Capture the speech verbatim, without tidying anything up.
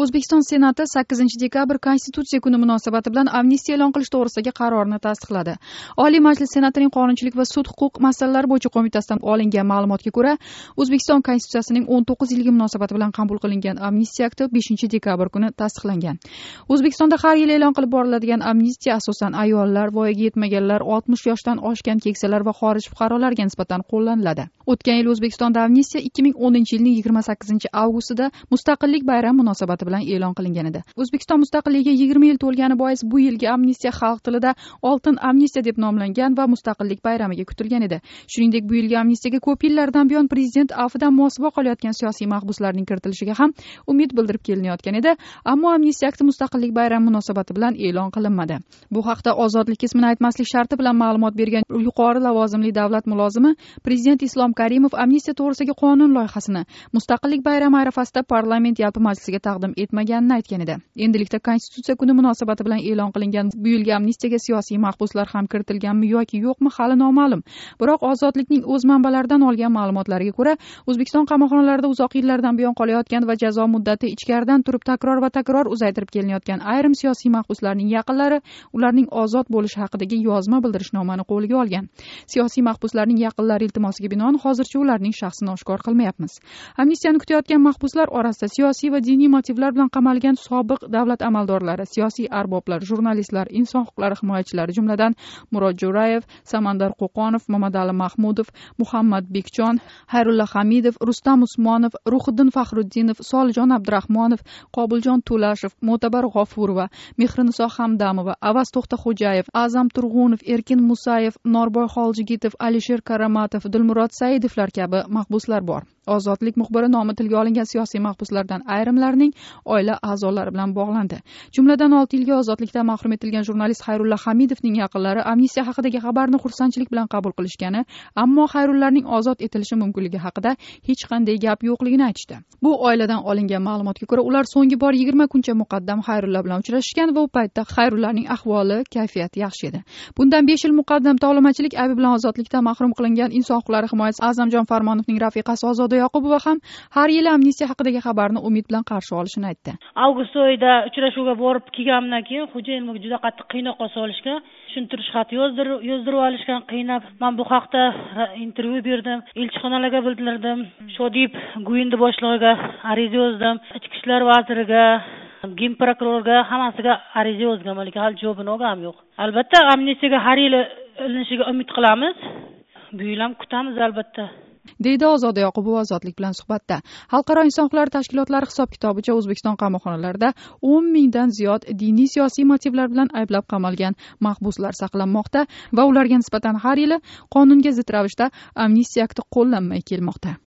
O'zbekiston Senati sakkizinchi dekabr Konstitutsiya kuni munosabati bilan amnistiya e'lon qilish to'g'risidagi qarorni tasdiqladi. Oliy Majlis Senatining Qonunchilik va sud huquq masalalari bo'yicha qo'mitasidan olingan ma'lumotga ko'ra, O'zbekiston Konstitutsiyasining o'n to'qqiz yilgi munosabati bilan qabul qilingan amnistiya akti beshinchi dekabr kuni tasdiqlangan. O'zbekistonda har yili e'lon qilib boriladigan amnistiya asosan ayollar, voyaga yetmaganlar, oltmish yoshdan oshgan keksalar va xorij fuqarolariga nisbatan qo'llaniladi. O'tgan yil O'zbekistonda amnistiya ikki ming o'ninchi yilning yigirma sakkizinchi avgustida Mustaqillik bayrami munosabati bilan e'lon qilingan edi. O'zbekiston mustaqilligiga yigirma yil to'lgani bois bu yilgi amnistiya xalq tilida oltin amnistiya deb nomlangan va Mustaqillik bayramiga kutilgan edi. Shuningdek, bu yilgi amnistiyaga ko'p yillardan buyon prezident afidan mosuvo qolayotgan siyosiy mahbuslarning kiritilishiga ham umid bildirib kelinayotgan edi, ammo amnistiya akti Mustaqillik bayrami munosabati bilan e'lon qilinmadi. Bu haqda ozodlik ismini aytmaslik sharti bilan ma'lumot bergan yuqori lavozimli davlat mulozimi Prezident Islom Karimov amnistiya to'g'risidagi qonun loyihasini Mustaqillik bayrami arafasida parlament yalpi majlisiga taqdim etmaganini aytgan edi. Endilikda Konstitutsiya kuni munosabati bilan e'lon qilingan bu yilgi amnistiyaga siyosiy mahbuslar ham kiritilganmi yoki yo'qmi hali noma'lum. Biroq ozodlikning o'z manbalaridan olgan ma'lumotlariga ko'ra, O'zbekiston qamoqxonalarida uzoq yillardan buyon qolayotgan va jazo muddati ichkaridan turib takror va takror uzaytirib kelinayotgan ayrim siyosiy mahbuslarning yaqinlari ularning ozod bo'lishi haqidagi yozma bildirishnomani qo'lga olgan. Siyosiy mahbuslarning yaqinlari iltimosiga binoan hozircha ularning shaxsini oshkor qilmayapmiz. Amnistiyani kutayotgan mahbuslar orasida siyosiy va diniy motivlar bilan qamalgan sobiq davlat amaldorlari, siyosiy arboblar, jurnalistlar, inson huquqlari himoyachilari, jumladan Murod Jo'rayev, Samandar Qo'qonov, Mamadali Mahmudov, Muhammad Bekjon, Xayrulla Hamidov, Rustam Usmonov, Ruhiddin Faxruddinov, Solijon Abdurahmonov, Qobiljon To'lashev, Mo'tabar G'ofurova, Mehriniso Hamdamova, Avaz To'xtaxo'jayev, Azam Turg'unov, Erkin Musayev, Norboy Xoljigitov, Alisher Karamatov, Dilmurod Saidovlar kabi mahbuslar bor. Ozodlik muxbiri nomi tilga olingan siyosiy mahbuslardan ayrimlarining oila a'zolari bilan bog'landi. Jumladan olti yilga ozodlikdan mahrum etilgan jurnalist Xayrulla Hamidovning yaqinlari amnistiya haqidagi xabarni xursandchilik bilan qabul qilishgani, ammo Xayrullaning ozod etilishi mumkinligi haqida hech qanday gap yo'qligini aytishdi. Bu oiladan olingan ma'lumotga ko'ra, ular so'nggi bor yigirma kuncha muqaddam Xayrulla bilan uchrashgan va u paytda Xayrullaning ahvoli, kayfiyati yaxshi edi. Bundan besh yil muqaddam tovlamachilik aybi bilan ozodlikdan mahrum qilingan inson huquqlari himoyachisi A'zamjon Farmonovning rafiqasi Ozoda Yoqubova ham har yili amnistiya haqidagi xabarni umid bilan qarshi olishini aytdi. Avgust oyida uchrashuvga borib kelganimdan keyin xo'jayinimga juda qattiq qiynoqqa solishgan, tushuntirish xati yozdirib yozdirib olishgan, qiynab. Men bu haqda intervyu berdim, elchixonalarga bildirdim, Shodib Guyindi boshlig'iga ariza yozdim, Ichki ishlar vaziriga, Gen prokurorga, hammasiga ariza yozgan, lekin hali javobini olganim yo'q. Albatta, amnistiyaga har yili ilinishiga umid qilamiz. Bu yil ham kutamiz albatta. deydi Ozoda Yoqubova ozodlik bilan suhbatda. Xalqaro inson huquqlari tashkilotlari hisob-kitobicha O'zbekiston qamoqxonalarida o'n mingdan ziyod diniy siyosiy motivlar bilan ayblab qamalgan mahbuslar saqlanmoqda va ularga nisbatan har yili qonunga zid ravishda amnistiya akti qo'llanmay kelmoqda.